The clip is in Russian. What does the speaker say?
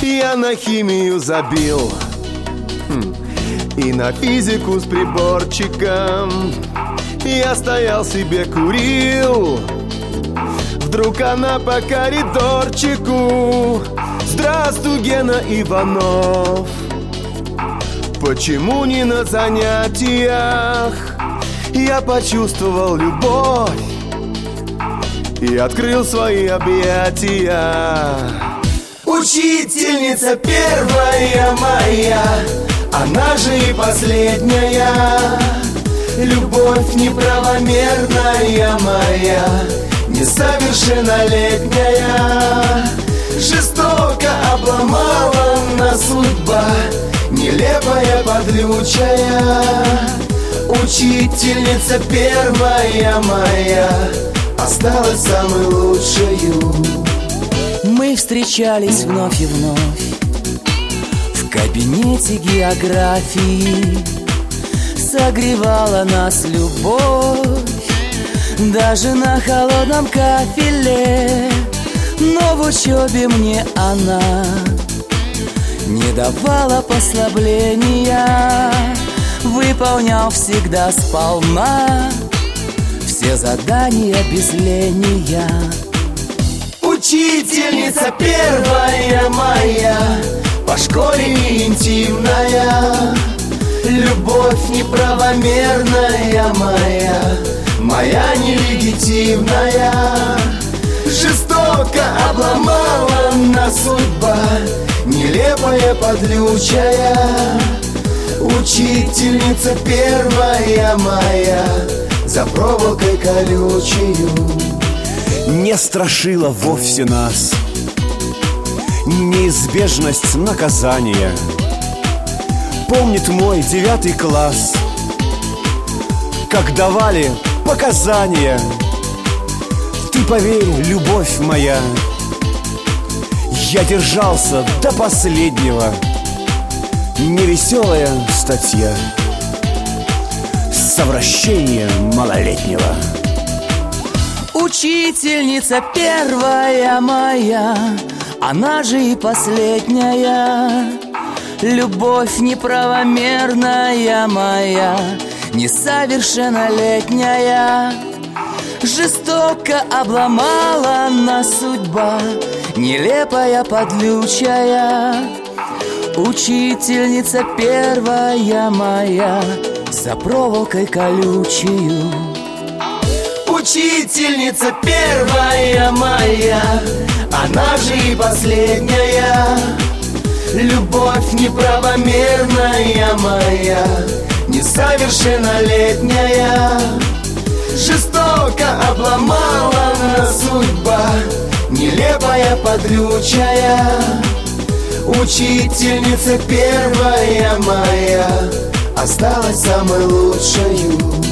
я на химию забил и на физику с приборчиком. Я стоял себе, курил. Вдруг она по коридорчику: здравствуй, Гена Иванов. Почему не на занятиях? Я почувствовал любовь и открыл свои объятия. Учительница первая моя, она же и последняя. Любовь неправомерная моя, несовершеннолетняя. Жестоко обломала нас судьба, нелепая, подлючая. Учительница первая моя осталась самой лучшою. Мы встречались вновь и вновь в кабинете географии. Согревала нас любовь даже на холодном кафеле. Но в учебе мне она не давала послабления. Выполнял всегда сполна все задания без ления. Учительница первая моя, по школе не интимная. Любовь неправомерная моя, моя нелегитимная. Жестоко обломала нас судьба, нелепая, подлючая. Учительница первая моя, за проволокой колючею. Не страшила вовсе нас неизбежность наказания. Помнит мой 9 класс, как давали показания. Ты поверь, любовь моя, я держался до последнего. Невеселая статья, совращение малолетнего. Учительница первая моя, она же и последняя. Любовь неправомерная моя, несовершеннолетняя. Жестоко обломала нас судьба, нелепая, подлючая. Учительница первая моя, за проволокой колючею. Учительница первая моя, она же и последняя. Любовь неправомерная моя, несовершеннолетняя. Жестоко обломала нас судьба, нелепая, подлючая. Учительница первая моя осталась самой лучшою.